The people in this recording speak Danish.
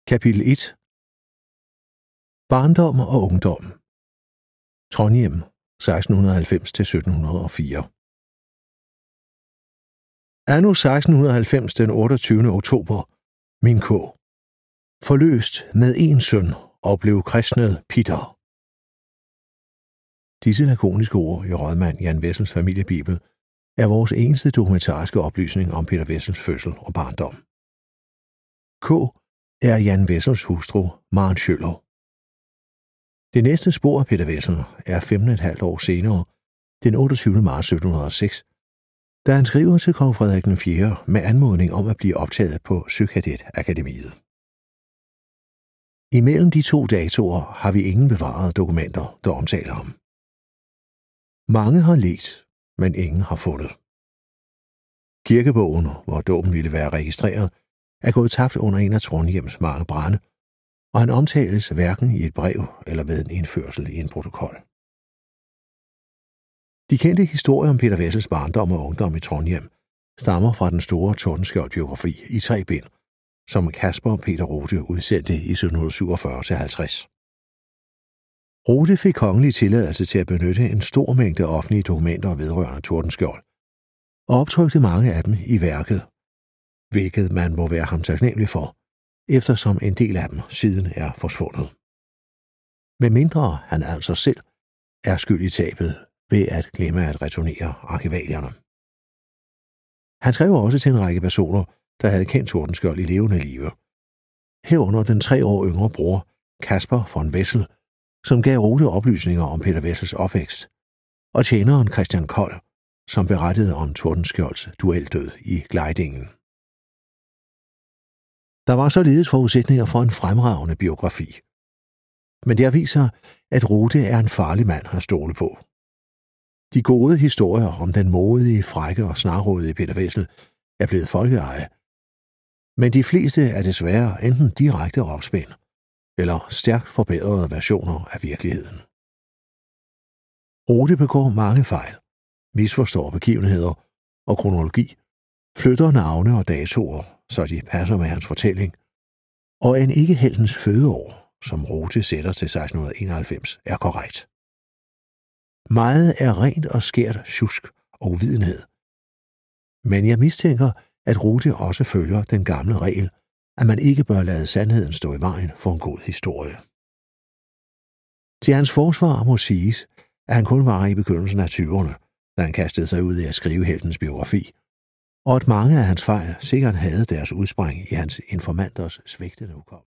Kapitel 1. Barndom og ungdom. Trondheim, 1690-1704. Anno 1690, den 28. oktober, min K. Forløst med en søn og blev kristnet Peter. Disse lakoniske ord i rådmand Jan Wessels familiebibel er vores eneste dokumentariske oplysning om Peter Wessels fødsel og barndom. K er Jan Wessels hustru, Maren Schøller. Det næste spor af Peter Wessel er 15,5 år senere, den 28. marts 1706, da han skriver til kong Frederik IV med anmodning om at blive optaget på Søkadetakademiet. Imellem de to datoer har vi ingen bevarede dokumenter, der omtaler ham. Mange har ledt, men ingen har fundet. Kirkebogen, hvor dåben ville være registreret, er gået tabt under en af Trondheims mange brande, og han omtales hverken i et brev eller ved en indførsel i en protokol. De kendte historier om Peter Wessels barndom og ungdom i Trondheim stammer fra den store Tordenskjold-biografi i 3 bind, som Caspar Peter Rothe udsendte i 1747-50. Rothe fik kongelig tilladelse til at benytte en stor mængde offentlige dokumenter vedrørende Tordenskjold, og optrykte mange af dem i værket, hvilket man må være ham taknemmelig for, eftersom en del af dem siden er forsvundet. Med mindre han altså selv er skyld i tabet ved at glemme at returnere arkivalierne. Han skrev også til en række personer, der havde kendt Tordenskjold i levende live, herunder den 3 år yngre bror Caspar von Wessel, som gav Rothe oplysninger om Peter Wessels opvækst, og tjeneren Christian Kold, som berettede om Tordenskjolds dueldød i Glejdingen. Der var således forudsætninger for en fremragende biografi. Men det viser, at Rothe er en farlig mand at stole på. De gode historier om den modige, frække og snarrådige Peter Wessel er blevet folkeeje, men de fleste er desværre enten direkte opspind eller stærkt forbedrede versioner af virkeligheden. Rothe begår mange fejl, misforstår begivenheder og kronologi, flytter navne og datoer, så de passer med hans fortælling, og en ikke heltens fødeår, som Rothe sætter til 1691, er korrekt. Meget er rent og skært sjusk og uvidenhed. Men jeg mistænker, at Rothe også følger den gamle regel, at man ikke bør lade sandheden stå i vejen for en god historie. Til hans forsvar må siges, at han kun var i begyndelsen af 20'erne, da han kastede sig ud i at skrive heltens biografi, og at mange af hans fejl sikkert havde deres udspring i hans informanters svigtende hukommelse.